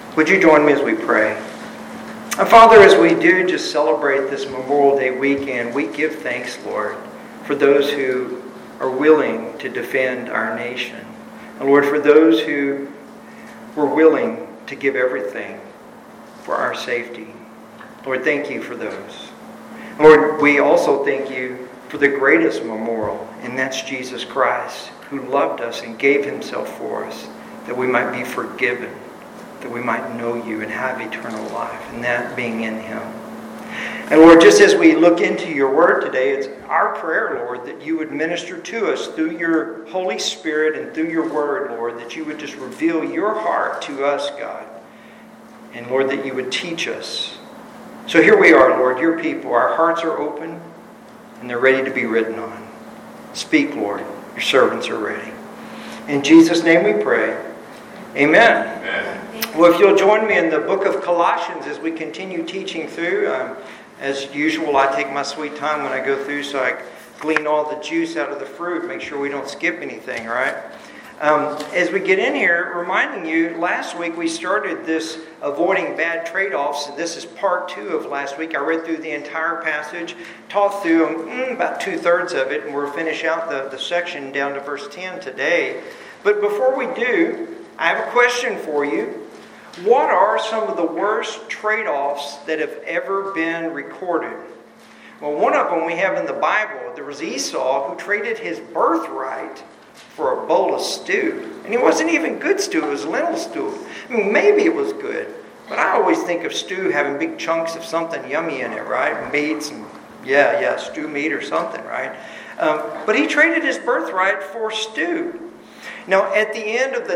Would you join me as we pray? And Father, as we do just celebrate this Memorial Day weekend, we give thanks, Lord, for those who are willing to defend our nation. And Lord, for those who were willing to give everything for our safety. Lord, thank you for those. Lord, we also thank you for the greatest memorial, and that's Jesus Christ, who loved us and gave himself for us, that we might be forgiven, that we might know you and have eternal life, and that being in him. And Lord, just as we look into your word today, it's our prayer, Lord, that you would minister to us through your Holy Spirit and through your word, Lord, that you would just reveal your heart to us, God. And Lord, that you would teach us. So here we are, Lord, your people. Our hearts are open and they're ready to be written on. Speak, Lord. Your servants are ready. In Jesus' name we pray. Amen. Amen. Well, if you'll join me in the book of Colossians as we continue teaching through. As usual, I take my sweet time when I go through so I glean all the juice out of the fruit, make sure we don't skip anything, right? As we get in here, reminding you, last week we started this avoiding bad trade-offs. This is part 2 of last week. I read through the entire passage, taught through about 2/3 of it, and we'll finish out the section down to verse 10 today. But before we do, I have a question for you. What are some of the worst trade-offs that have ever been recorded? Well, one of them we have in the Bible. There was Esau who traded his birthright for a bowl of stew. And it wasn't even good stew, it was lentil stew. I mean, maybe it was good, but I always think of stew having big chunks of something yummy in it, right? Meats and, stew meat or something, right? But he traded his birthright for stew. Now, at the end of the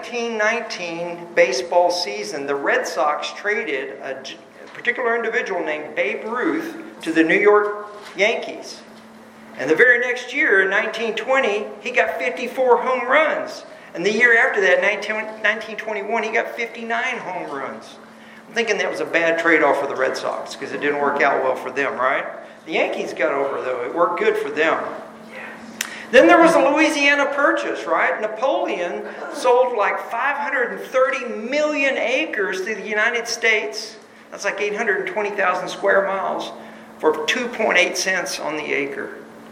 1919 baseball season, the Red Sox traded a particular individual named Babe Ruth to the New York Yankees. And the very next year, in 1920, he got 54 home runs. And the year after that, 1921, he got 59 home runs. I'm thinking that was a bad trade-off for the Red Sox because it didn't work out well for them, right? The Yankees got over, though. It worked good for them. Then there was the Louisiana Purchase, right? Napoleon sold like 530 million acres to the United States. That's like 820,000 square miles for 2.8 cents on the acre.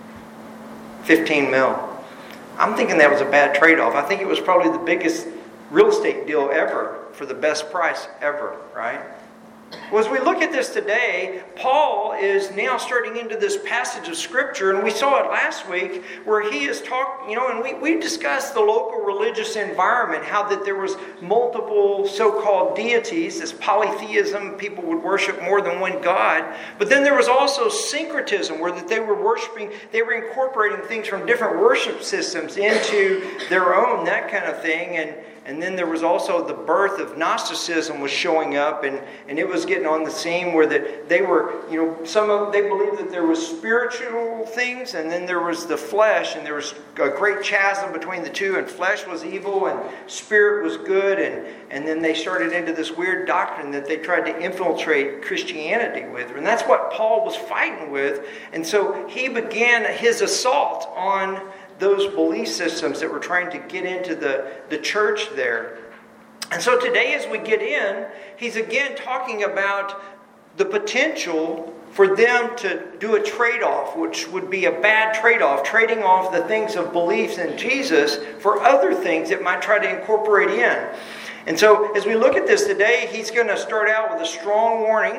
15 mil. I'm thinking that was a bad trade-off. I think it was probably the biggest real estate deal ever for the best price ever, right? Well, as we look at this today, Paul is now starting into this passage of Scripture, and we saw it last week where he is talking, and we discussed the local religious environment, how that there was multiple so-called deities, this polytheism, people would worship more than one God, but then there was also syncretism, where that they were incorporating things from different worship systems into their own, that kind of thing, and then there was also the birth of Gnosticism was showing up, and it was getting on the scene where that they were, they believed that there was spiritual things, and then there was the flesh, and there was a great chasm between the two, and flesh was evil, and spirit was good, and then they started into this weird doctrine that they tried to infiltrate Christianity with, and that's what Paul was fighting with, and so he began his assault on those belief systems that were trying to get into the church there. And so today as we get in, he's again talking about the potential for them to do a trade-off, which would be a bad trade-off, trading off the things of beliefs in Jesus for other things that might try to incorporate in. And so as we look at this today, he's going to start out with a strong warning,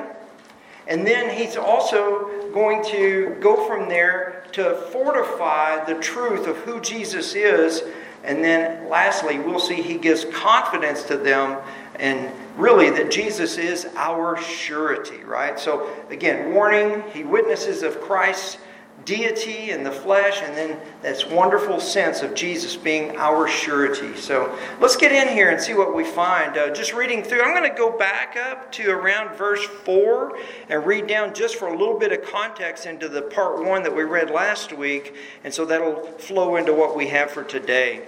and then he's also going to go from there to fortify the truth of who Jesus is. And then lastly, we'll see he gives confidence to them and really that Jesus is our surety, right? So again, warning, he witnesses of Christ's deity in the flesh, and then this wonderful sense of Jesus being our surety. So let's get in here and see what we find. Just reading through, I'm going to go back up to around verse 4 and read down just for a little bit of context into the part 1 that we read last week, and so that'll flow into what we have for today.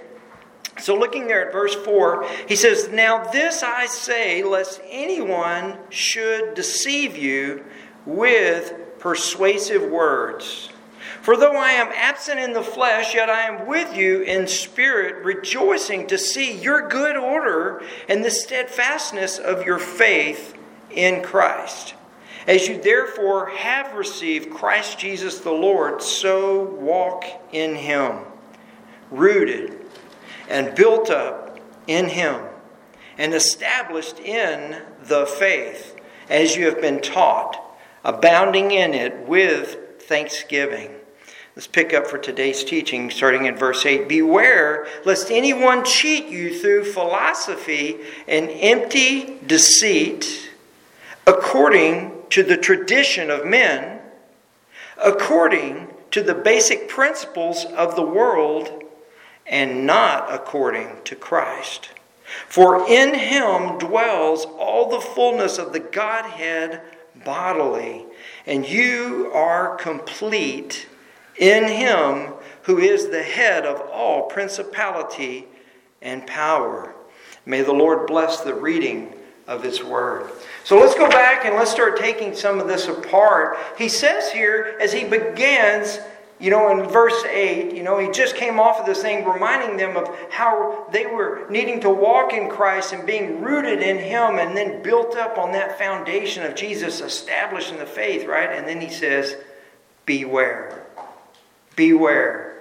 So looking there at verse 4, he says, "Now this I say, lest anyone should deceive you with persuasive words. For though I am absent in the flesh, yet I am with you in spirit, rejoicing to see your good order and the steadfastness of your faith in Christ. As you therefore have received Christ Jesus the Lord, so walk in him, rooted and built up in him, and established in the faith, as you have been taught, abounding in it with thanksgiving. Let's pick up for today's teaching, starting in verse 8. Beware lest anyone cheat you through philosophy and empty deceit, according to the tradition of men, according to the basic principles of the world, and not according to Christ. For in him dwells all the fullness of the Godhead bodily, and you are complete in him who is the head of all principality and power. May the Lord bless the reading of his word. So let's go back and let's start taking some of this apart. He says here, as he begins, in verse 8, he just came off of this thing reminding them of how they were needing to walk in Christ and being rooted in him and then built up on that foundation of Jesus established in the faith, right? And then he says, beware. Beware.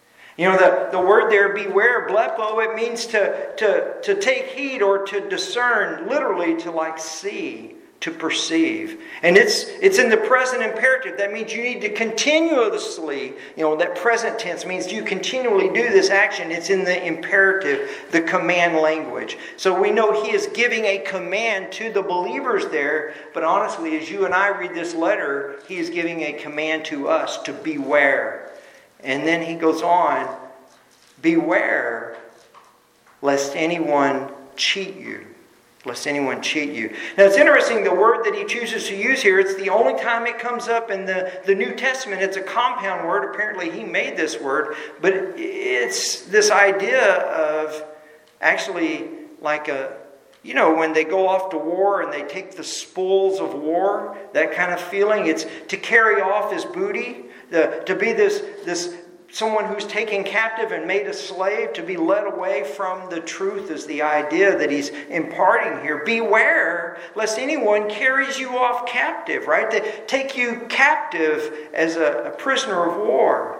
The word there, beware, blepo, it means to take heed or to discern, literally to see, to perceive. And it's in the present imperative. That means you need to continuously, that present tense means you continually do this action. It's in the imperative, the command language. So we know he is giving a command to the believers there, but honestly, as you and I read this letter, he is giving a command to us to beware. And then he goes on, beware lest anyone cheat you. Lest anyone cheat you. Now it's interesting, the word that he chooses to use here, it's the only time it comes up in the New Testament. It's a compound word. Apparently he made this word. But it's this idea of actually when they go off to war and they take the spoils of war, that kind of feeling. It's to carry off as booty. To be this someone who's taken captive and made a slave, to be led away from the truth is the idea that he's imparting here. Beware lest anyone carries you off captive, right? To take you captive as a prisoner of war.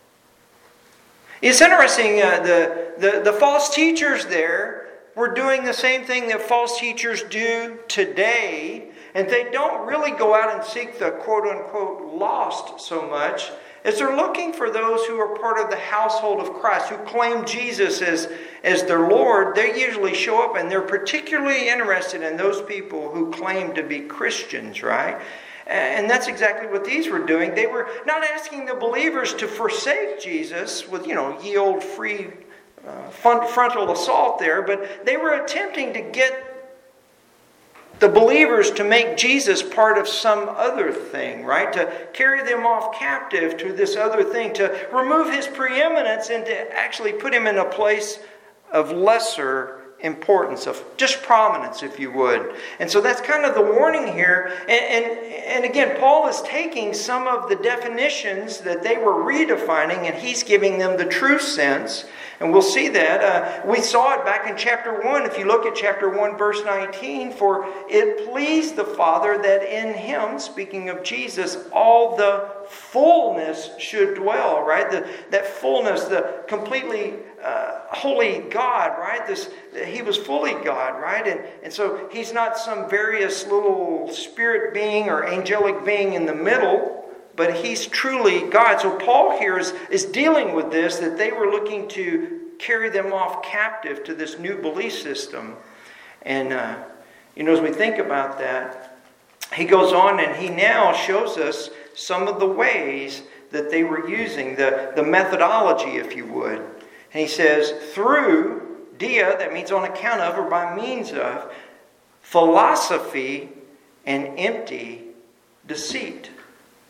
It's interesting, the false teachers there were doing the same thing that false teachers do today. And they don't really go out and seek the quote-unquote lost so much as they're looking for those who are part of the household of Christ, who claim Jesus as their Lord. They usually show up and they're particularly interested in those people who claim to be Christians, right? And that's exactly what these were doing. They were not asking the believers to forsake Jesus with, ye old free frontal assault there, but they were attempting to get the believers to make Jesus part of some other thing, right? To carry them off captive to this other thing, to remove his preeminence and to actually put him in a place of lesser importance, of just prominence, if you would. And so that's kind of the warning here. And again, Paul is taking some of the definitions that they were redefining and he's giving them the true sense. And we'll see that. We saw it back in chapter 1. If you look at chapter 1, verse 19, for it pleased the Father that in him, speaking of Jesus, all the fullness should dwell, right? That fullness, the completely holy God, right? He was fully God, right? And so he's not some various little spirit being or angelic being in the middle, but he's truly God. So Paul here is dealing with this, that they were looking to carry them off captive to this new belief system. And, as we think about that, he goes on and he now shows us some of the ways that they were using, the methodology, if you would. And he says, through dia, that means on account of or by means of, philosophy and empty deceit.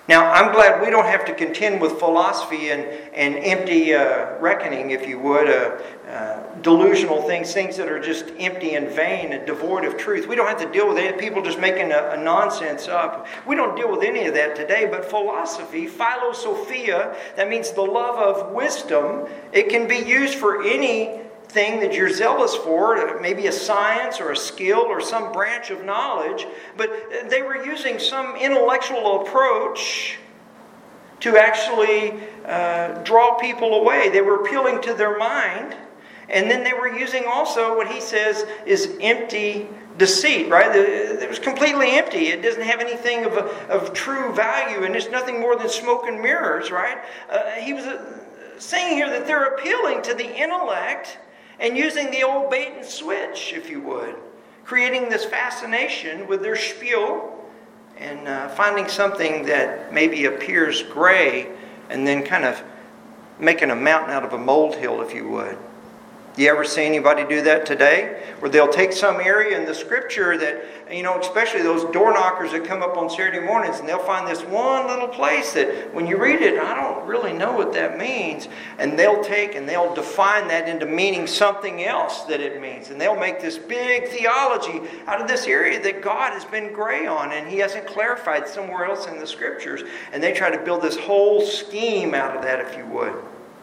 Now, I'm glad we don't have to contend with philosophy and empty reckoning, if you would, delusional things that are just empty and vain and devoid of truth. We don't have to deal with it. People just making a nonsense up. We don't deal with any of that today, but philosophy, philosophia, that means the love of wisdom. It can be used for anything that you're zealous for, maybe a science or a skill or some branch of knowledge, but they were using some intellectual approach to actually draw people away. They were appealing to their mind, and then they were using also what he says is empty deceit, right? It was completely empty. It doesn't have anything of true value, and it's nothing more than smoke and mirrors, right? He was saying here that they're appealing to the intellect and using the old bait and switch, if you would, creating this fascination with their spiel and finding something that maybe appears gray and then kind of making a mountain out of a molehill, if you would. You ever see anybody do that today? Where they'll take some area in the Scripture that, especially those door knockers that come up on Saturday mornings, and they'll find this one little place that when you read it, I don't really know what that means. And they'll take and they'll define that into meaning something else that it means. And they'll make this big theology out of this area that God has been gray on and He hasn't clarified somewhere else in the Scriptures. And they try to build this whole scheme out of that, if you would.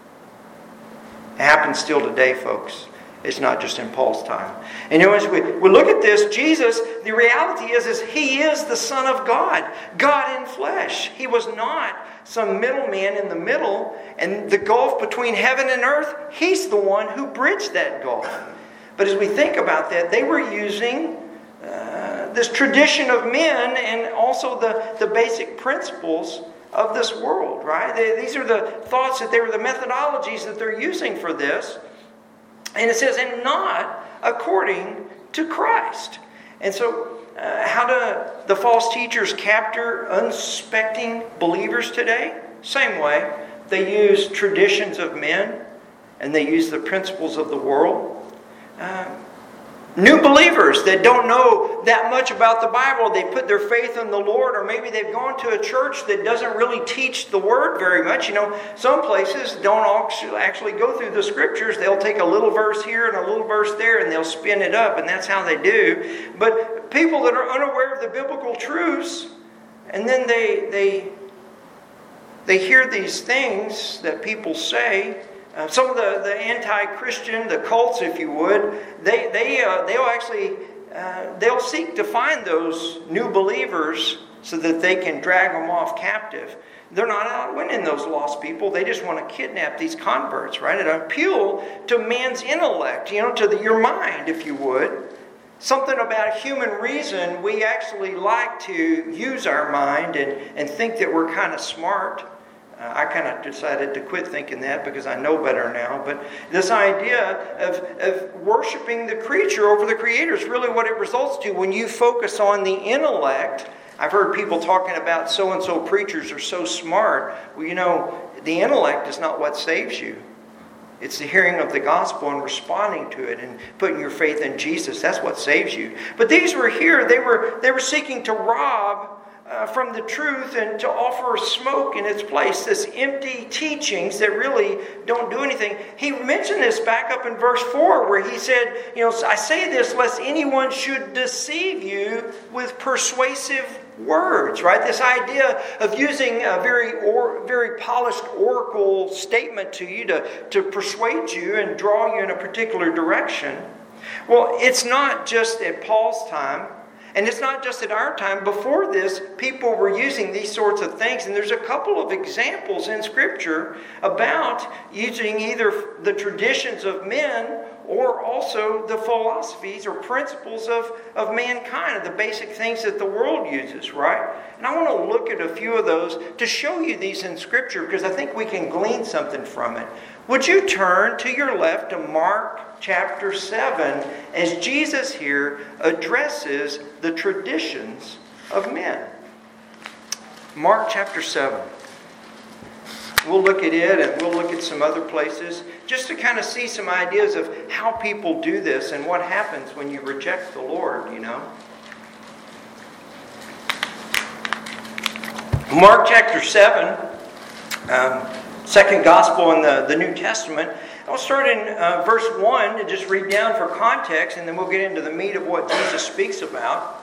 It happens still today, folks. It's not just in Paul's time. And as we look at this, Jesus, the reality is He is the Son of God. God in flesh. He was not some middleman in the middle. And the gulf between heaven and earth, He's the one who bridged that gulf. But as we think about that, they were using this tradition of men and also the basic principles of this world, right? These are the thoughts that they were the methodologies that they're using for this. And it says, and not according to Christ. And so, how do the false teachers capture unsuspecting believers today? Same way. They use traditions of men and they use the principles of the world. New believers that don't know that much about the Bible, they put their faith in the Lord, or maybe they've gone to a church that doesn't really teach the Word very much. Some places don't actually go through the Scriptures. They'll take a little verse here and a little verse there and they'll spin it up, and that's how they do. But people that are unaware of the biblical truths, and then they hear these things that people say. Some of the anti-Christian, the cults, if you would, they'll seek to find those new believers so that they can drag them off captive. They're not out winning those lost people. They just want to kidnap these converts, right? And appeal to man's intellect, to your mind, if you would. Something about human reason, we actually like to use our mind and think that we're kind of smart. I kind of decided to quit thinking that because I know better now. But this idea of worshiping the creature over the Creator is really what it results to when you focus on the intellect. I've heard people talking about so-and-so preachers are so smart. Well, the intellect is not what saves you. It's the hearing of the gospel and responding to it and putting your faith in Jesus. That's what saves you. But these were here. They were seeking to rob from the truth and to offer smoke in its place, this empty teachings that really don't do anything. He mentioned this back up in verse 4 where he said, I say this lest anyone should deceive you with persuasive words, right? This idea of using a very polished oracle statement to you to persuade you and draw you in a particular direction. Well, it's not just at Paul's time. And it's not just at our time. Before this, people were using these sorts of things. And there's a couple of examples in Scripture about using either the traditions of men or also the philosophies or principles of mankind, the basic things that the world uses, right? And I want to look at a few of those to show you these in Scripture because I think we can glean something from it. Would you turn to your left to Mark chapter 7 as Jesus here addresses the traditions of men? Mark chapter 7. We'll look at it and we'll look at some other places just to kind of see some ideas of how people do this and what happens when you reject the Lord, Mark chapter 7, second gospel in the New Testament. I'll start in verse 1 and just read down for context, and then we'll get into the meat of what Jesus speaks about.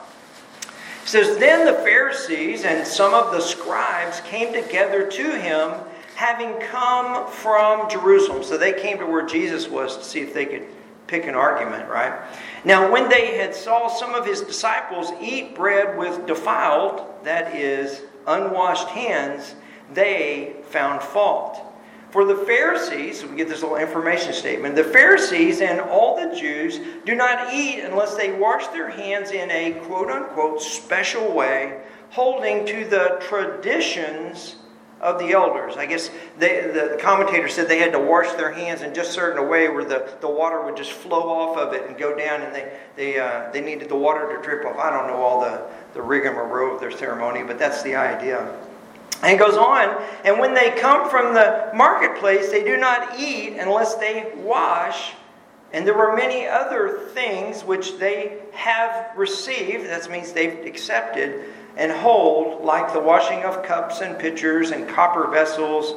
It says, "Then the Pharisees and some of the scribes came together to him, having come from Jerusalem." So they came to where Jesus was to see if they could pick an argument, right? "Now when they had saw some of his disciples eat bread with defiled," that is, unwashed hands, "they found fault. For the Pharisees," we get this little information statement, "the Pharisees and all the Jews do not eat unless they wash their hands in a quote-unquote special way, holding to the traditions of the elders." I guess the commentator said they had to wash their hands in just a certain way where the water would just flow off of it and go down, and they needed the water to drip off. I don't know all the rigmarole of their ceremony, but that's the idea. And it goes on, "And when they come from the marketplace, they do not eat unless they wash. And there were many other things which they have received," that means they've accepted, "and hold, like the washing of cups and pitchers and copper vessels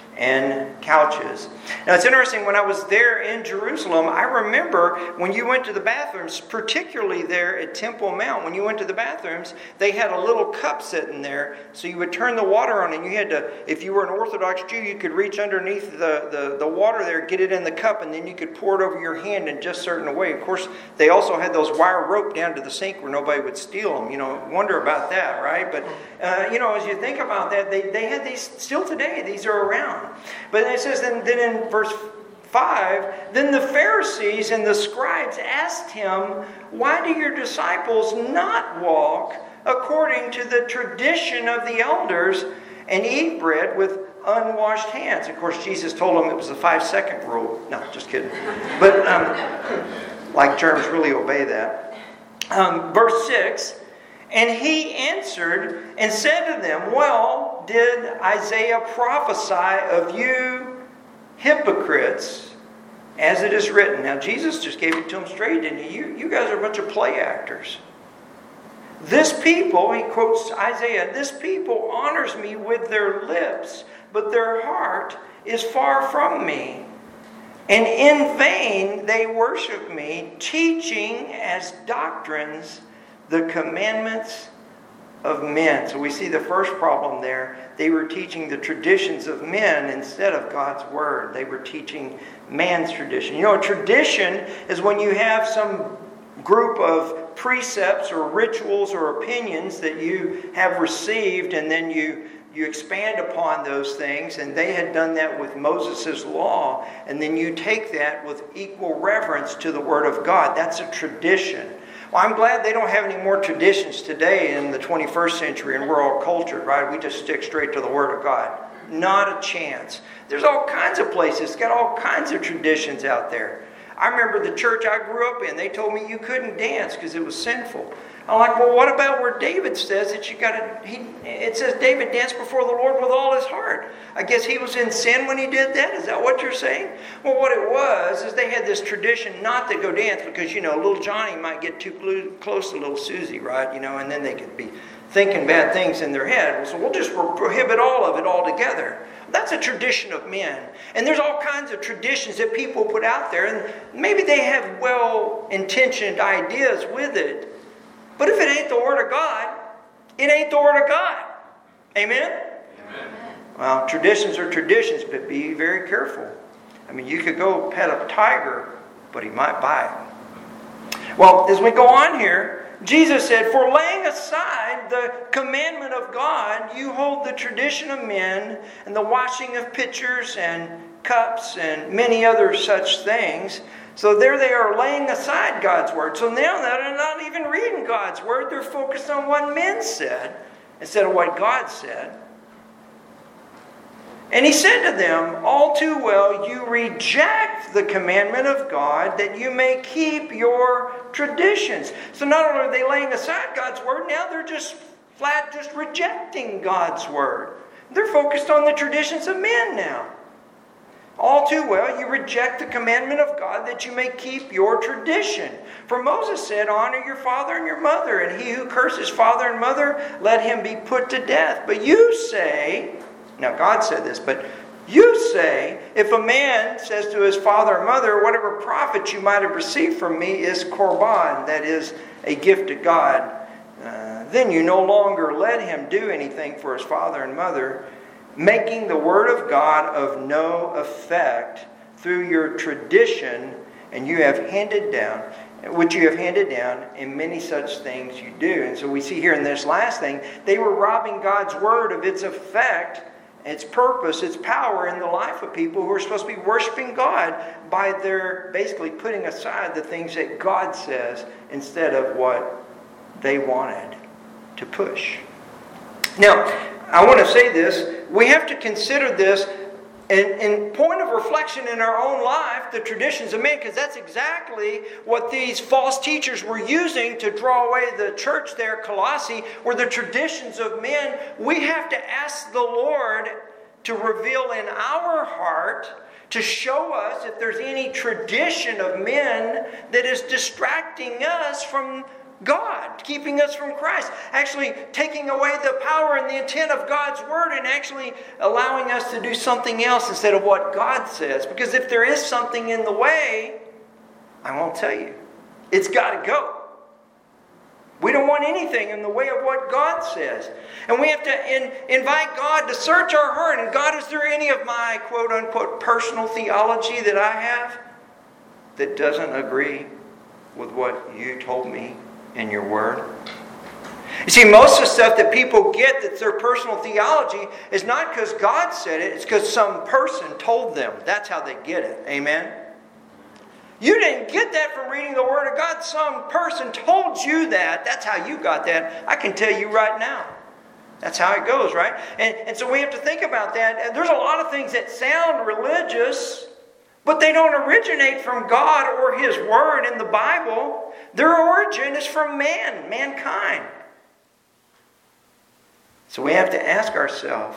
and couches." Now it's interesting, when I was there in Jerusalem, I remember when you went to the bathrooms, particularly there at Temple Mount, when you went to the bathrooms, they had a little cup sitting there, so you would turn the water on, and you had to, if you were an Orthodox Jew, you could reach underneath the water there, get it in the cup, and then you could pour it over your hand in just a certain way. Of course, they also had those wire rope down to the sink where nobody would steal them. Wonder about that, right? But, as you think about that, they had these, still today, these are around. But it says then in verse 5, "Then the Pharisees and the scribes asked him, 'Why do your disciples not walk according to the tradition of the elders and eat bread with unwashed hands?'" Of course, Jesus told them it was a 5-second rule. No, just kidding. But like germs really obey that. Verse 6, "And he answered and said to them, 'Well, did Isaiah prophesy of you hypocrites, as it is written?'" Now Jesus just gave it to them straight, didn't he? You guys are a bunch of play actors. "This people," he quotes Isaiah, "this people honors me with their lips, but their heart is far from me. And in vain they worship me, teaching as doctrines the commandments of men." So we see the first problem there. They were teaching the traditions of men instead of God's word. They were teaching man's tradition. A tradition is when you have some group of precepts or rituals or opinions that you have received, and then you expand upon those things. And they had done that with Moses' law, and then you take that with equal reverence to the word of God. That's a tradition. Well, I'm glad they don't have any more traditions today in the 21st century, and we're all cultured, right? We just stick straight to the Word of God. Not a chance. There's all kinds of places, got all kinds of traditions out there. I remember the church I grew up in, they told me you couldn't dance because it was sinful. I'm like, well, what about where David says that it says David danced before the Lord with all his heart. I guess he was in sin when he did that? Is that what you're saying? Well, what it was is they had this tradition not to go dance because, little Johnny might get too close to little Susie, right? And then they could be thinking bad things in their head. So we'll just prohibit all of it altogether. That's a tradition of men. And there's all kinds of traditions that people put out there, and maybe they have well-intentioned ideas with it. But if it ain't the Word of God, it ain't the Word of God. Amen? Amen. Well, traditions are traditions, but be very careful. You could go pet a tiger, but he might bite. Well, as we go on here, Jesus said, "For laying aside the commandment of God, you hold the tradition of men and the washing of pitchers and cups and many other such things." So there they are laying aside God's word. So now they're not even reading God's word. They're focused on what men said instead of what God said. "And he said to them, 'All too well you reject the commandment of God that you may keep your traditions.'" So not only are they laying aside God's word, now they're just rejecting God's word. They're focused on the traditions of men now. All too well, you reject the commandment of God that you may keep your tradition. For Moses said, honor your father and your mother, and he who curses father and mother, let him be put to death. But you say, now God said this, but you say, if a man says to his father or mother, whatever profit you might have received from me is korban, that is a gift to God, then you no longer let him do anything for his father and mother, making the word of God of no effect through your tradition, and you have handed down, which you have handed down, and many such things you do. And so we see here in this last thing, they were robbing God's word of its effect, its purpose, its power in the life of people who are supposed to be worshiping God by their basically putting aside the things that God says instead of what they wanted to push. Now, I want to say this. We have to consider this in point of reflection in our own life, the traditions of men, because that's exactly what these false teachers were using to draw away the church there at Colossae, were the traditions of men. We have to ask the Lord to reveal in our heart, to show us if there's any tradition of men that is distracting us from God, keeping us from Christ, actually taking away the power and the intent of God's word and actually allowing us to do something else instead of what God says. Because if there is something in the way, I won't tell you. It's got to go. We don't want anything in the way of what God says. And we have to invite God to search our heart. And God, is there any of my quote-unquote personal theology that I have that doesn't agree with what you told me in your word? You see, most of the stuff that people get that's their personal theology is not because God said it, it's because some person told them. That's how they get it. Amen? You didn't get that from reading the Word of God. Some person told you that. That's how you got that. I can tell you right now. That's how it goes, right? And so we have to think about that. And there's a lot of things that sound religious, but they don't originate from God or His Word in the Bible. Their origin is from mankind. So we have to ask ourselves,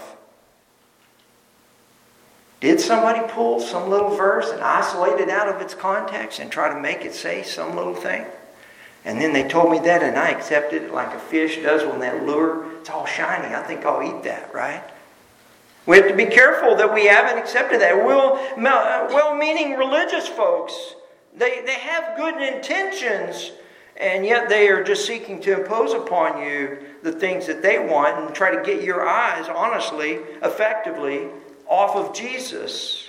did somebody pull some little verse and isolate it out of its context and try to make it say some little thing? And then they told me that and I accepted it like a fish does when that lure, it's all shiny. I think I'll eat that, right? We have to be careful that we haven't accepted that. Well-meaning religious folks, they have good intentions, and yet they are just seeking to impose upon you the things that they want and try to get your eyes, honestly, effectively, off of Jesus.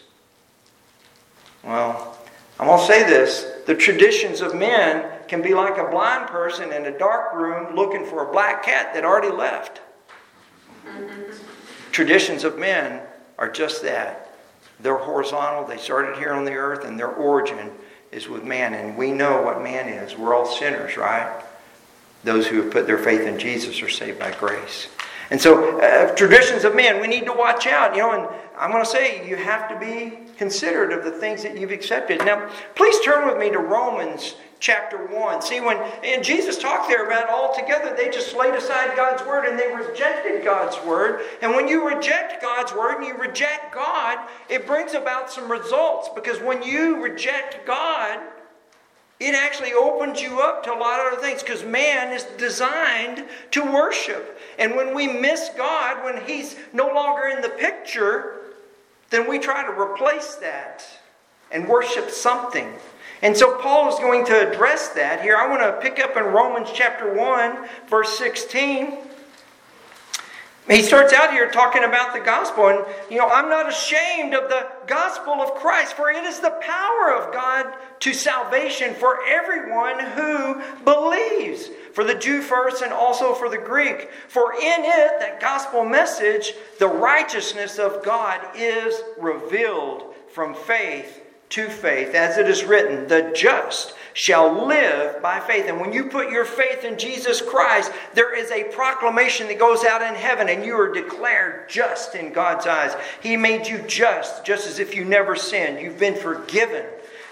Well, I'm going to say this. The traditions of men can be like a blind person in a dark room looking for a black cat that already left. Traditions of men are just that. They're horizontal. They started here on the earth, and their origin is with man. And we know what man is. We're all sinners, right? Those who have put their faith in Jesus are saved by grace. And so, traditions of men, we need to watch out. And I'm going to say you have to be considerate of the things that you've accepted. Now, please turn with me to Romans chapter 1. See, when Jesus talked there about altogether, they just laid aside God's word and they rejected God's word. And when you reject God's word and you reject God, it brings about some results. Because when you reject God, it actually opens you up to a lot of other things, because man is designed to worship. And when we miss God, when He's no longer in the picture, then we try to replace that and worship something. And so Paul is going to address that here. I want to pick up in Romans chapter 1, verse 16. He starts out here talking about the gospel. And, I'm not ashamed of the gospel of Christ, for it is the power of God to salvation for everyone who believes. For the Jew first and also for the Greek. For in it, that gospel message, the righteousness of God is revealed from faith to faith. As it is written, the just shall live by faith. And when you put your faith in Jesus Christ, there is a proclamation that goes out in heaven, and you are declared just in God's eyes. He made you just as if you never sinned. You've been forgiven.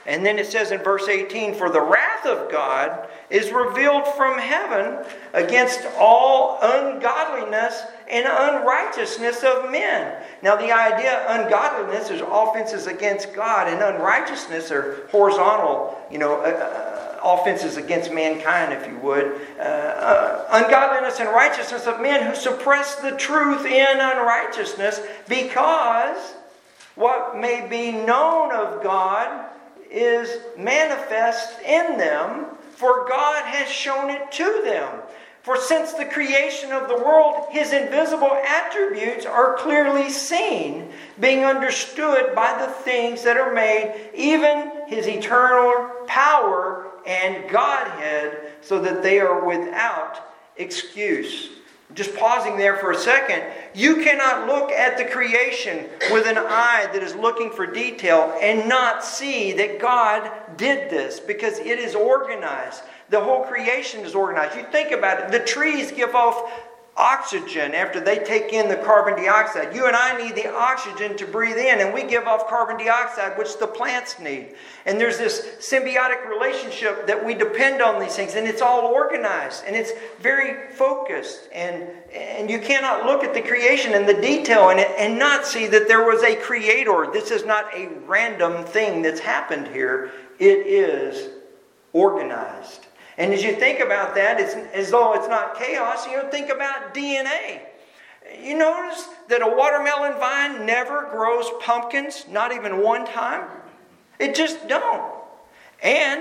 And then it says in verse 18, "For the wrath of God is revealed from heaven against all ungodliness and unrighteousness of men." Now the idea of ungodliness is offenses against God, and unrighteousness are horizontal, offenses against mankind, if you would. Ungodliness and righteousness of men who suppress the truth in unrighteousness, because what may be known of God is manifest in them, for God has shown it to them. For since the creation of the world, His invisible attributes are clearly seen, being understood by the things that are made, even His eternal power and Godhead, so that they are without excuse. Just pausing there for a second, you cannot look at the creation with an eye that is looking for detail and not see that God did this, because it is organized. The whole creation is organized. You think about it, the trees give off oxygen after they take in the carbon dioxide. You and I need the oxygen to breathe in, and we give off carbon dioxide, which the plants need. And there's this symbiotic relationship that we depend on these things, and it's all organized, and it's very focused. And you cannot look at the creation and the detail in it and not see that there was a creator. This is not a random thing that's happened here. It is organized. And as you think about that, it's as though it's not chaos. Think about DNA. You notice that a watermelon vine never grows pumpkins, not even one time? It just don't. And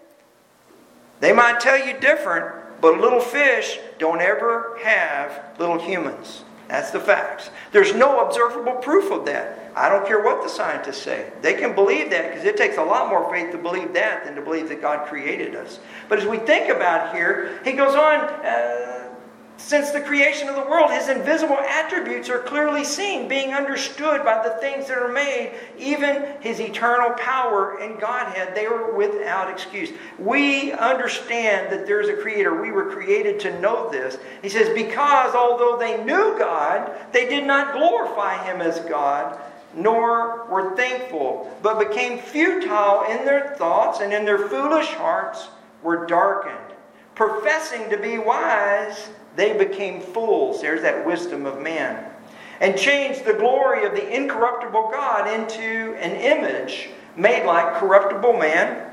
they might tell you different, but little fish don't ever have little humans. That's the facts. There's no observable proof of that. I don't care what the scientists say. They can believe that because it takes a lot more faith to believe that than to believe that God created us. But as we think about here, he goes on, since the creation of the world, His invisible attributes are clearly seen, being understood by the things that are made, even His eternal power and Godhead. They are without excuse. We understand that there's a creator. We were created to know this. He says, because although they knew God, they did not glorify Him as God, nor were thankful, but became futile in their thoughts, and in their foolish hearts were darkened. Professing to be wise, they became fools. There's that wisdom of man. And changed the glory of the incorruptible God into an image made like corruptible man,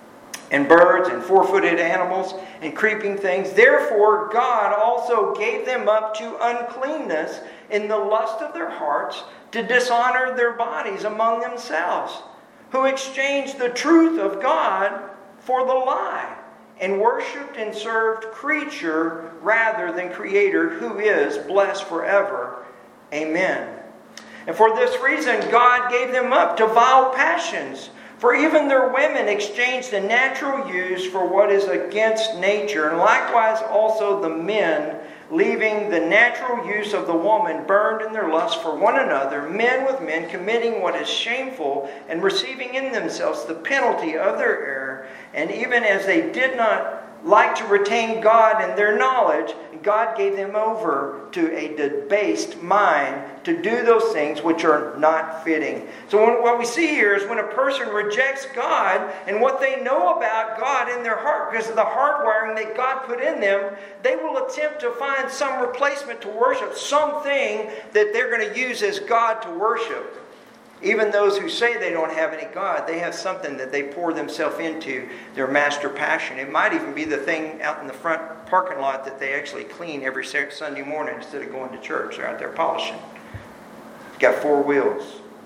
and birds, and four-footed animals, and creeping things. Therefore God also gave them up to uncleanness in the lust of their hearts, to dishonor their bodies among themselves, who exchanged the truth of God for the lie, and worshipped and served creature rather than Creator, who is blessed forever. Amen. And for this reason God gave them up to vile passions, for even their women exchanged the natural use for what is against nature, and likewise also the men, leaving the natural use of the woman, burned in their lust for one another, men with men, committing what is shameful, and receiving in themselves the penalty of their error. And even as they did not like to retain God in their knowledge, God gave them over to a debased mind to do those things which are not fitting. So what we see here is when a person rejects God and what they know about God in their heart, because of the hardwiring that God put in them, they will attempt to find some replacement to worship, something that they're going to use as God to worship. Even those who say they don't have any God, they have something that they pour themselves into, their master passion. It might even be the thing out in the front parking lot that they actually clean every Sunday morning instead of going to church. They're out there polishing. Got 4 wheels.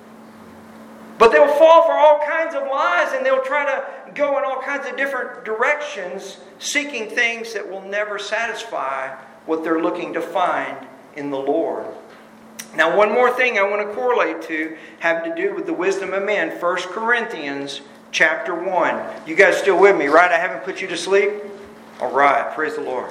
But they'll fall for all kinds of lies, and they'll try to go in all kinds of different directions, seeking things that will never satisfy what they're looking to find in the Lord. Now, one more thing I want to correlate to have to do with the wisdom of man. 1 Corinthians chapter 1. You guys still with me, right? I haven't put you to sleep? All right. Praise the Lord.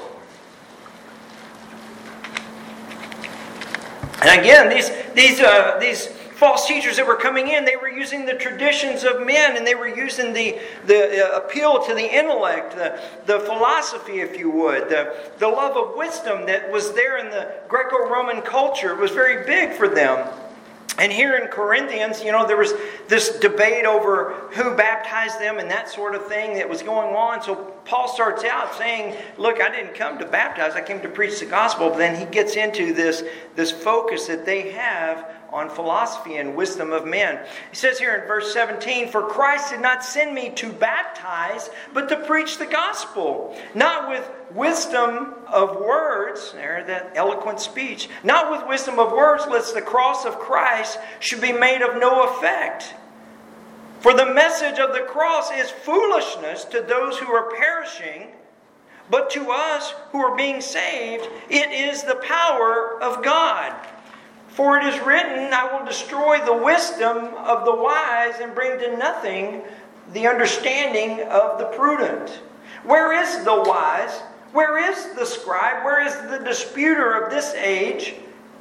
And again, these false teachers that were coming in, they were using the traditions of men, and they were using the appeal to the intellect, the philosophy, if you would, the love of wisdom that was there in the Greco-Roman culture. It was very big for them. And here in Corinthians, there was this debate over who baptized them and that sort of thing that was going on. So Paul starts out saying, look, I didn't come to baptize, I came to preach the gospel. But then he gets into this focus that they have on philosophy and wisdom of men. He says here in verse 17, "For Christ did not send me to baptize, but to preach the gospel, not with wisdom of words," there, that eloquent speech, "not with wisdom of words, lest the cross of Christ should be made of no effect. For the message of the cross is foolishness to those who are perishing, but to us who are being saved, it is the power of God. For it is written, I will destroy the wisdom of the wise and bring to nothing the understanding of the prudent. Where is the wise? Where is the scribe? Where is the disputer of this age?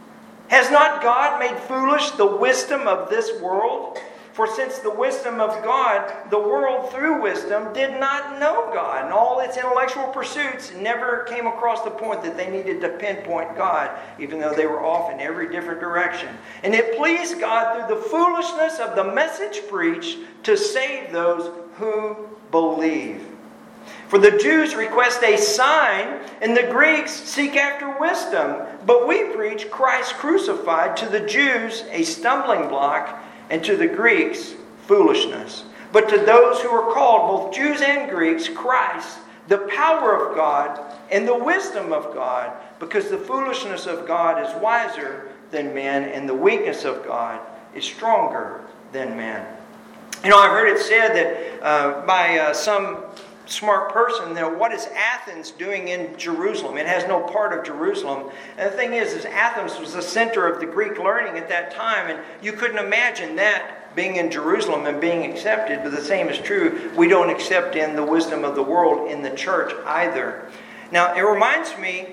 Has not God made foolish the wisdom of this world? For since the wisdom of God, the world through wisdom did not know God, and all its intellectual pursuits never came across the point that they needed to pinpoint God, even though they were off in every different direction. And it pleased God through the foolishness of the message preached to save those who believe. For the Jews request a sign, and the Greeks seek after wisdom. But we preach Christ crucified, to the Jews a stumbling block, and to the Greeks foolishness. But to those who are called, both Jews and Greeks, Christ, the power of God and the wisdom of God, because the foolishness of God is wiser than men, and the weakness of God is stronger than men. I've heard it said that by some smart person, what is Athens doing in Jerusalem? It has no part of Jerusalem. And the thing is Athens was the center of the Greek learning at that time, and you couldn't imagine that being in Jerusalem and being accepted. But the same is true. We don't accept in the wisdom of the world in the church either. Now, it reminds me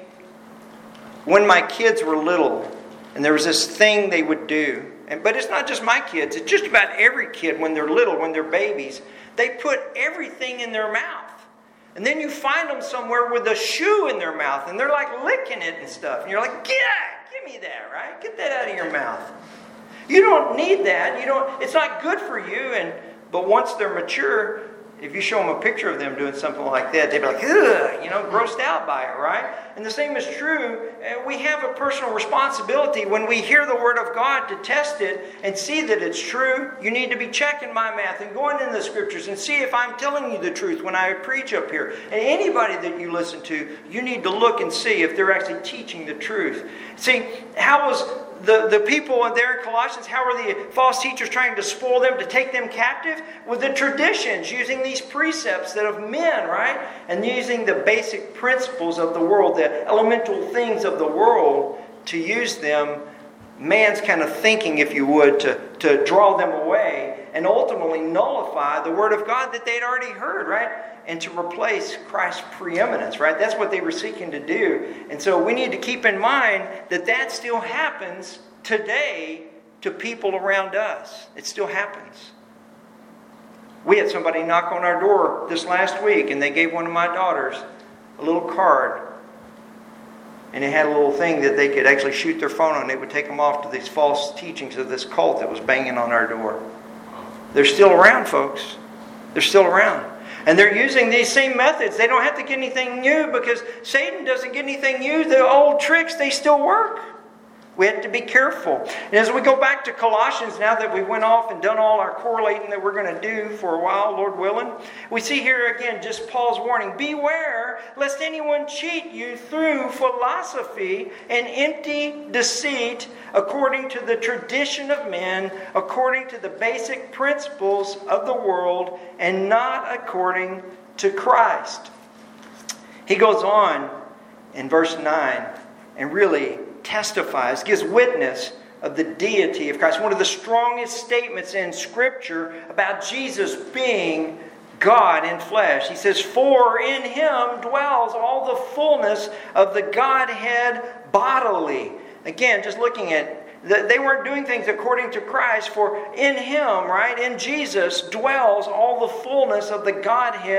when my kids were little, and there was this thing they would do. But it's not just my kids. It's just about every kid when they're little, when they're babies. They put everything in their mouth. And then you find them somewhere with a shoe in their mouth, and they're like licking it and stuff. And you're like, give me that, right? Get that out of your mouth. You don't need that. It's not good for you. But once they're mature, if you show them a picture of them doing something like that, they'd be like, ugh, grossed out by it, right? And the same is true. We have a personal responsibility when we hear the Word of God to test it and see that it's true. You need to be checking my math and going in the Scriptures and see if I'm telling you the truth when I preach up here. And anybody that you listen to, you need to look and see if they're actually teaching the truth. See, how was the people there in Colossians, how are the false teachers trying to spoil them, to take them captive? With the traditions, using these precepts that of men, right? And using the basic principles of the world, the elemental things of the world, to use them, man's kind of thinking, if you would, to draw them away and ultimately nullify the Word of God that they'd already heard, right? And to replace Christ's preeminence, right? That's what they were seeking to do. And so we need to keep in mind that still happens today to people around us. It still happens. We had somebody knock on our door this last week, and they gave one of my daughters a little card. And it had a little thing that they could actually shoot their phone on. It would take them off to these false teachings of this cult that was banging on our door. They're still around, folks. They're still around. And they're using these same methods. They don't have to get anything new because Satan doesn't get anything new. The old tricks, they still work. We have to be careful. And as we go back to Colossians, now that we went off and done all our correlating that we're going to do for a while, Lord willing, we see here again just Paul's warning. Beware lest anyone cheat you through philosophy and empty deceit, according to the tradition of men, according to the basic principles of the world, and not according to Christ. He goes on in verse 9 and really testifies, gives witness of the deity of Christ. One of the strongest statements in Scripture about Jesus being God in flesh. He says, "For in Him dwells all the fullness of the Godhead bodily." Again, just looking at, they weren't doing things according to Christ, for in Him, right, in Jesus, dwells all the fullness of the Godhead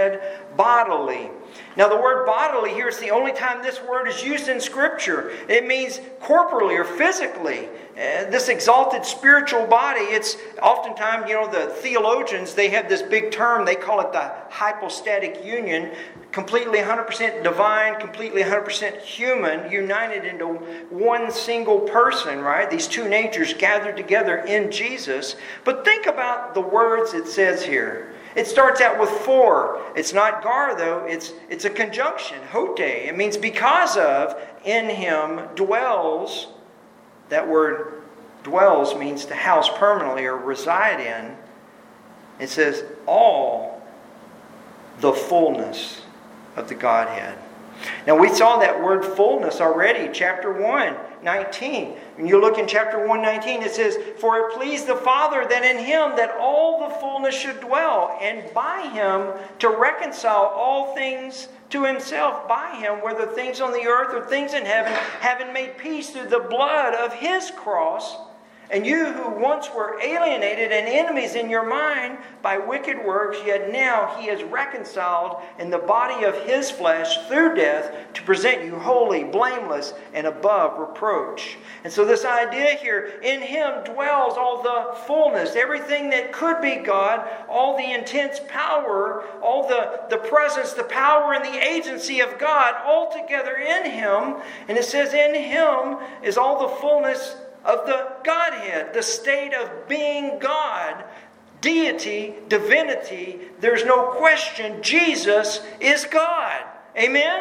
bodily. Now the word bodily here is the only time this word is used in Scripture. It means corporally or physically. This exalted spiritual body, it's oftentimes, the theologians, they have this big term, they call it the hypostatic union. Completely 100% divine, completely 100% human, united into one single person, right? These two natures gathered together in Jesus. But think about the words it says here. It starts out with for. It's not gar, though. It's a conjunction, hote. It means because of, in him, dwells. That word dwells means to house permanently or reside in. It says all the fullness of the Godhead. Now we saw that word fullness already, chapter 1:19. When you look in chapter 1:19, it says, "For it pleased the Father that in him that all the fullness should dwell, and by him to reconcile all things to himself, by him, whether things on the earth or things in heaven, having made peace through the blood of his cross. And you who once were alienated and enemies in your mind by wicked works, yet now he is reconciled in the body of his flesh through death to present you holy, blameless, and above reproach." And so this idea here, in him dwells all the fullness, everything that could be God, all the intense power, all the presence, the power, and the agency of God, all together in him. And it says in him is all the fullness of the Godhead, the state of being God, deity, divinity. There's no question Jesus is God. Amen?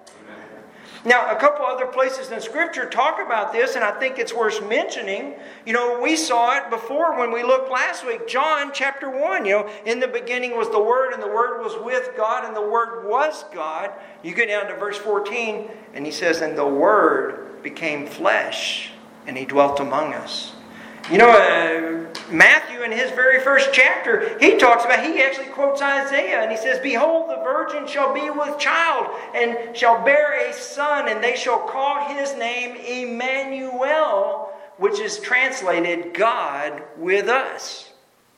Now, a couple other places in Scripture talk about this, and I think it's worth mentioning. We saw it before when we looked last week. John chapter 1, in the beginning was the Word, and the Word was with God, and the Word was God. You get down to verse 14, and he says, "And the Word became flesh, and he dwelt among us." Matthew in his very first chapter, he actually quotes Isaiah, and he says, "Behold, the virgin shall be with child, and shall bear a son, and they shall call his name Emmanuel," which is translated God with us.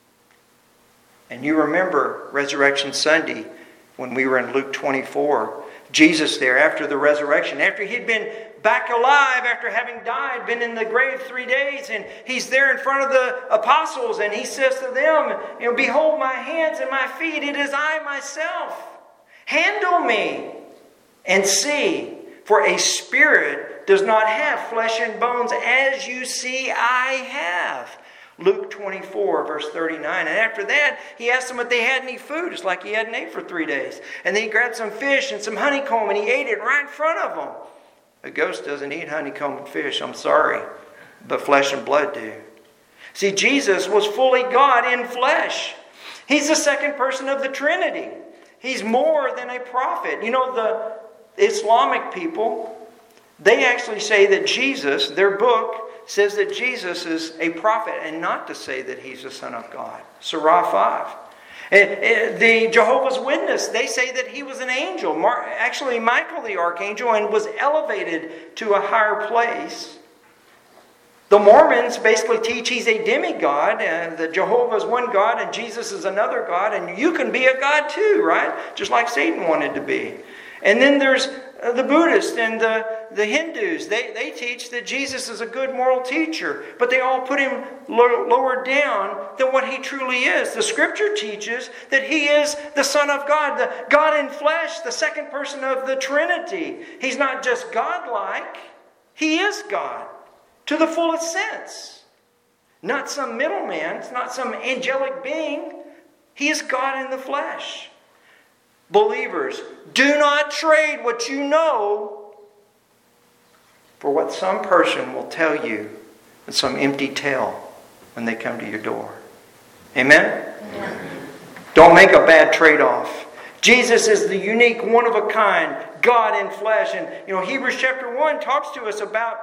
And you remember Resurrection Sunday when we were in Luke 24. Jesus there after the resurrection, after he'd been back alive, after having died, been in the grave 3 days, and he's there in front of the apostles, and he says to them, "Behold my hands and my feet, it is I myself. Handle me and see, for a spirit does not have flesh and bones, as you see I have." Luke 24, verse 39. And after that, he asked them if they had any food. It's like he hadn't ate for 3 days. And then he grabbed some fish and some honeycomb, and he ate it right in front of them. A ghost doesn't eat honeycomb and fish, I'm sorry, but flesh and blood do. See, Jesus was fully God in flesh. He's the second person of the Trinity. He's more than a prophet. The Islamic people, they actually say that Jesus, their book, says that Jesus is a prophet, and not to say that he's the Son of God. Surah 5. The Jehovah's Witness, they say that he was an angel, actually Michael the archangel, and was elevated to a higher place. The Mormons basically teach he's a demigod, and the Jehovah's one God and Jesus is another God, and you can be a God too, right? Just like Satan wanted to be. And then there's the Buddhists and the Hindus. They teach that Jesus is a good moral teacher, but they all put him lower down than what he truly is. The Scripture teaches that he is the Son of God, the God in flesh, the second person of the Trinity. He's not just God-like, he is God to the fullest sense. Not some middleman, it's not some angelic being. He is God in the flesh. Believers, do not trade what you know for what some person will tell you with some empty tale when they come to your door. Amen? Yeah. Don't make a bad trade-off. Jesus is the unique, one-of-a-kind God in flesh. And Hebrews chapter 1 talks to us about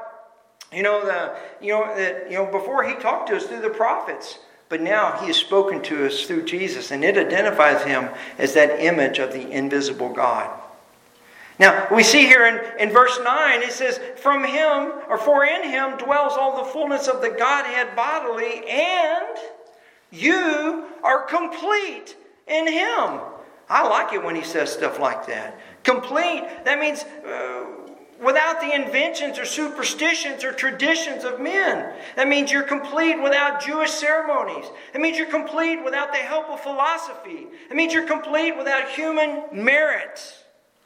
before he talked to us through the prophets. But now he has spoken to us through Jesus, and it identifies him as that image of the invisible God. Now, we see here in verse 9, it says, "From him, or for in him, dwells all the fullness of the Godhead bodily, and you are complete in him." I like it when he says stuff like that. Complete, that means without the inventions or superstitions or traditions of men. That means you're complete without Jewish ceremonies. That means you're complete without the help of philosophy. That means you're complete without human merit.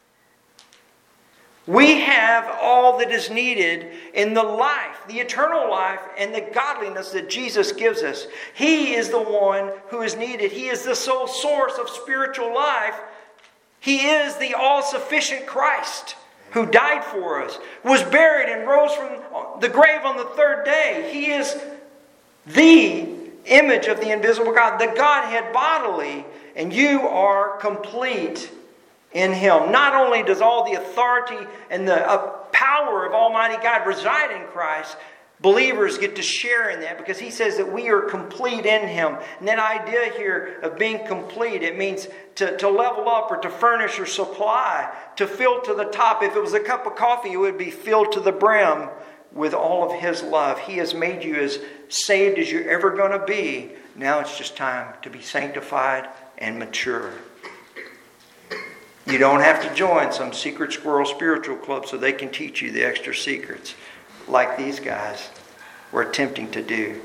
We have all that is needed in the life, the eternal life, and the godliness that Jesus gives us. He is the one who is needed. He is the sole source of spiritual life. He is the all-sufficient Christ who died for us, was buried and rose from the grave on the third day. He is the image of the invisible God, the Godhead bodily, and you are complete in Him. Not only does all the authority and the power of Almighty God reside in Christ, believers get to share in that because He says that we are complete in Him. And that idea here of being complete, it means to level up or to furnish or supply, to fill to the top. If it was a cup of coffee, it would be filled to the brim with all of His love. He has made you as saved as you're ever going to be. Now it's just time to be sanctified and mature. You don't have to join some secret squirrel spiritual club so they can teach you the extra secrets like these guys were attempting to do.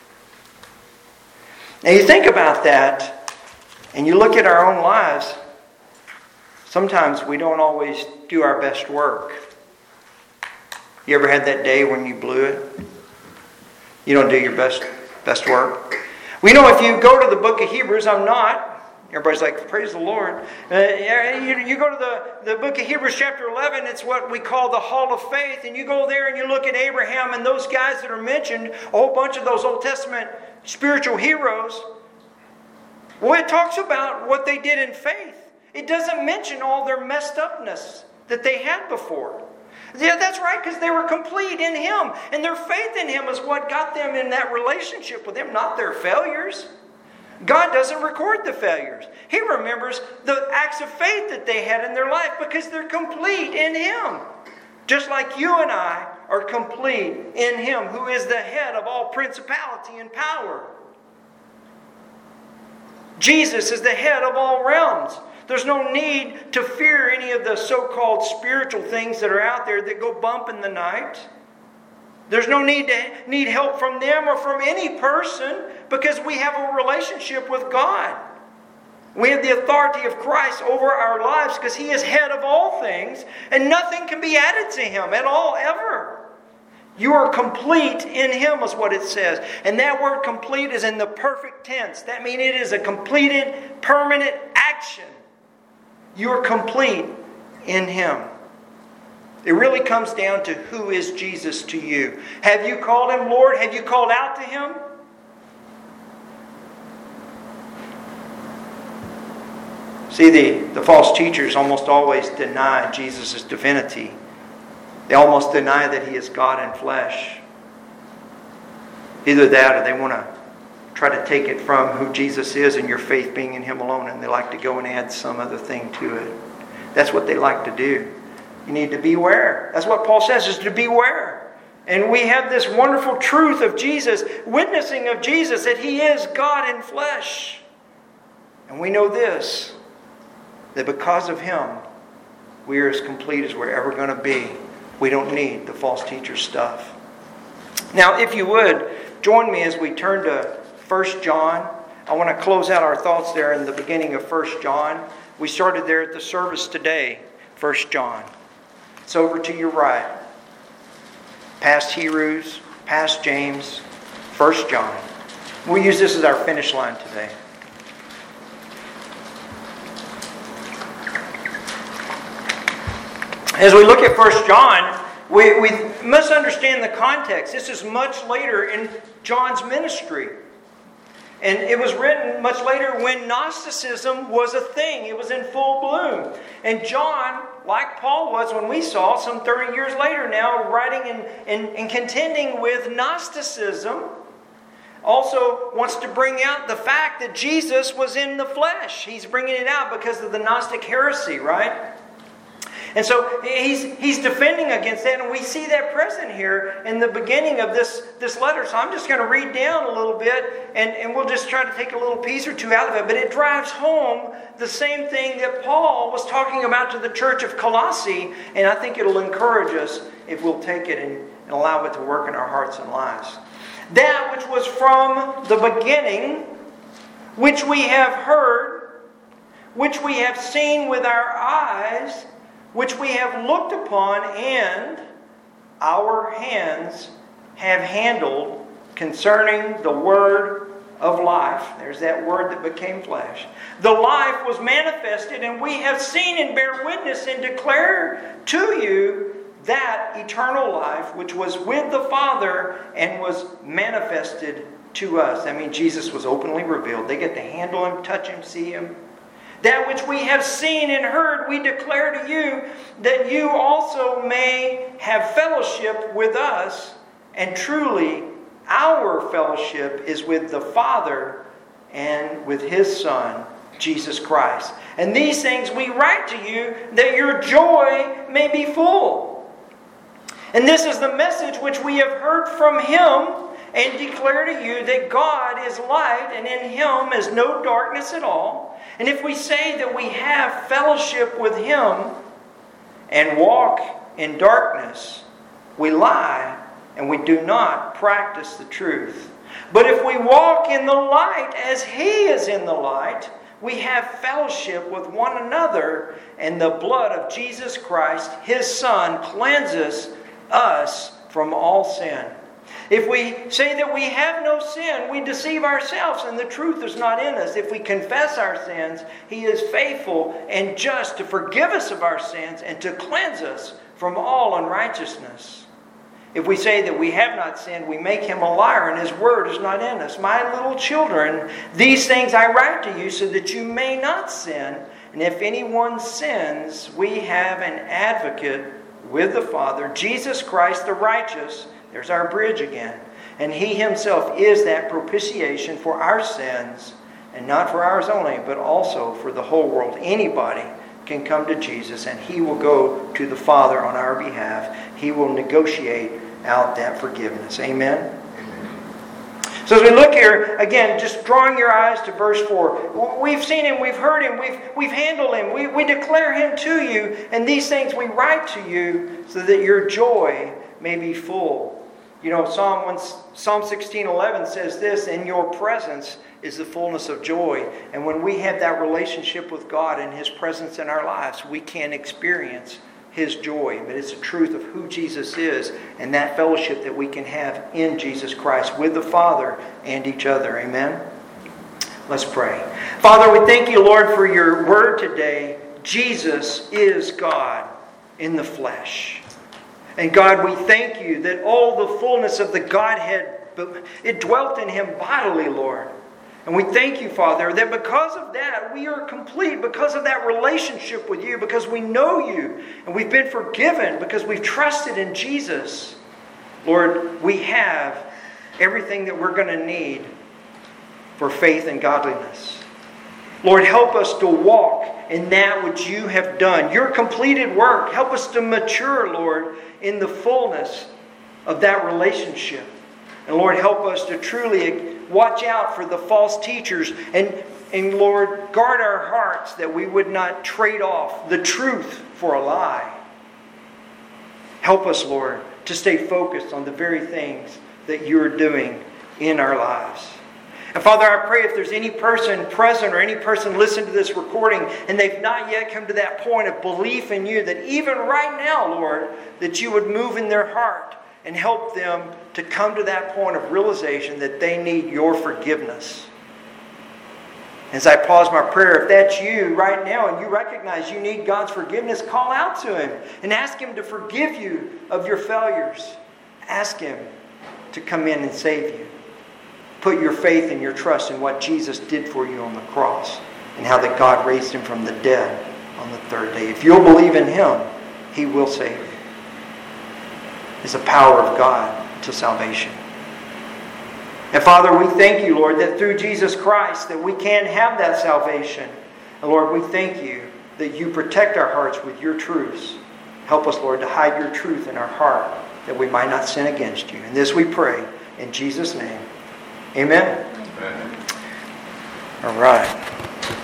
Now you think about that and you look at our own lives. Sometimes we don't always do our best work. You ever had that day when you blew it? You don't do your best work? We know if you go to the book of Hebrews, I'm not. Everybody's like, praise the Lord. You go to the book of Hebrews chapter 11, it's what we call the Hall of Faith. And you go there and you look at Abraham and those guys that are mentioned, a whole bunch of those Old Testament spiritual heroes. Well, it talks about what they did in faith. It doesn't mention all their messed upness that they had before. Yeah, that's right, because they were complete in Him. And their faith in Him is what got them in that relationship with Him, not their failures. God doesn't record the failures. He remembers the acts of faith that they had in their life because they're complete in Him. Just like you and I are complete in Him, who is the head of all principality and power. Jesus is the head of all realms. There's no need to fear any of the so-called spiritual things that are out there that go bump in the night. There's no need to need help from them or from any person because we have a relationship with God. We have the authority of Christ over our lives because He is head of all things and nothing can be added to Him at all, ever. You are complete in Him is what it says. And that word complete is in the perfect tense. That means it is a completed, permanent action. You are complete in Him. It really comes down to who is Jesus to you. Have you called Him Lord? Have you called out to Him? See, the false teachers almost always deny Jesus' divinity. They almost deny that He is God in flesh. Either that or they want to try to take it from who Jesus is and your faith being in Him alone, and they like to go and add some other thing to it. That's what they like to do. You need to beware. That's what Paul says, is to beware. And we have this wonderful truth of Jesus, witnessing of Jesus, that He is God in flesh. And we know this, that because of Him, we are as complete as we're ever going to be. We don't need the false teacher stuff. Now, if you would, join me as we turn to 1 John. I want to close out our thoughts there in the beginning of 1 John. We started there at the service today, 1 John. It's over to your right. Past Hebrews, past James, 1 John. We'll use this as our finish line today. As we look at 1 John, we must understand the context. This is much later in John's ministry. And it was written much later when Gnosticism was a thing. It was in full bloom. And John, like Paul was when we saw some 30 years later now, writing and contending with Gnosticism, also wants to bring out the fact that Jesus was in the flesh. He's bringing it out because of the Gnostic heresy, right? And so he's defending against that, and we see that present here in the beginning of this letter. So I'm just going to read down a little bit, and we'll just try to take a little piece or two out of it. But it drives home the same thing that Paul was talking about to the church of Colossae, and I think it'll encourage us if we'll take it and allow it to work in our hearts and lives. That which was from the beginning, which we have heard, which we have seen with our eyes, which we have looked upon, and our hands have handled concerning the word of life. There's that word that became flesh. The life was manifested, and we have seen and bear witness and declare to you that eternal life which was with the Father and was manifested to us. I mean, Jesus was openly revealed. They get to handle Him, touch Him, see Him. That which we have seen and heard, we declare to you, that you also may have fellowship with us. And truly, our fellowship is with the Father and with His Son, Jesus Christ. And these things we write to you, that your joy may be full. And this is the message which we have heard from Him, and declare to you, that God is light, and in Him is no darkness at all. And if we say that we have fellowship with Him and walk in darkness, we lie, and we do not practice the truth. But if we walk in the light as He is in the light, we have fellowship with one another, and the blood of Jesus Christ, His Son, cleanses us from all sin. If we say that we have no sin, we deceive ourselves, and the truth is not in us. If we confess our sins, He is faithful and just to forgive us of our sins and to cleanse us from all unrighteousness. If we say that we have not sinned, we make Him a liar, and His word is not in us. My little children, these things I write to you so that you may not sin. And if anyone sins, we have an advocate with the Father, Jesus Christ the righteous. There's our bridge again. And He Himself is that propitiation for our sins, and not for ours only, but also for the whole world. Anybody can come to Jesus, and He will go to the Father on our behalf. He will negotiate out that forgiveness. Amen? So as we look here, again, just drawing your eyes to verse 4. We've seen Him, we've heard Him, we've handled Him, we declare Him to you, and these things we write to you so that your joy may be full. You know, Psalm 16:11 says this, in your presence is the fullness of joy. And when we have that relationship with God and His presence in our lives, we can experience His joy. But it's the truth of who Jesus is and that fellowship that we can have in Jesus Christ with the Father and each other. Amen? Let's pray. Father, we thank you, Lord, for your word today. Jesus is God in the flesh. And God, we thank you that all the fullness of the Godhead, it dwelt in Him bodily, Lord. And we thank you, Father, that because of that, we are complete, because of that relationship with you, because we know you, and we've been forgiven, because we've trusted in Jesus. Lord, we have everything that we're going to need for faith and godliness. Lord, help us to walk in that which you have done, your completed work. Help us to mature, Lord, in the fullness of that relationship. And Lord, help us to truly watch out for the false teachers. And Lord, guard our hearts that we would not trade off the truth for a lie. Help us, Lord, to stay focused on the very things that you're doing in our lives. And Father, I pray if there's any person present or any person listening to this recording and they've not yet come to that point of belief in you, that even right now, Lord, that you would move in their heart and help them to come to that point of realization that they need your forgiveness. As I pause my prayer, if that's you right now and you recognize you need God's forgiveness, call out to Him and ask Him to forgive you of your failures. Ask Him to come in and save you. Put your faith and your trust in what Jesus did for you on the cross and how that God raised Him from the dead on the third day. If you'll believe in Him, He will save you. It's the power of God to salvation. And Father, we thank you, Lord, that through Jesus Christ that we can have that salvation. And Lord, we thank you that you protect our hearts with your truths. Help us, Lord, to hide your truth in our heart, that we might not sin against you. And this we pray in Jesus' name. Amen. Amen. All right.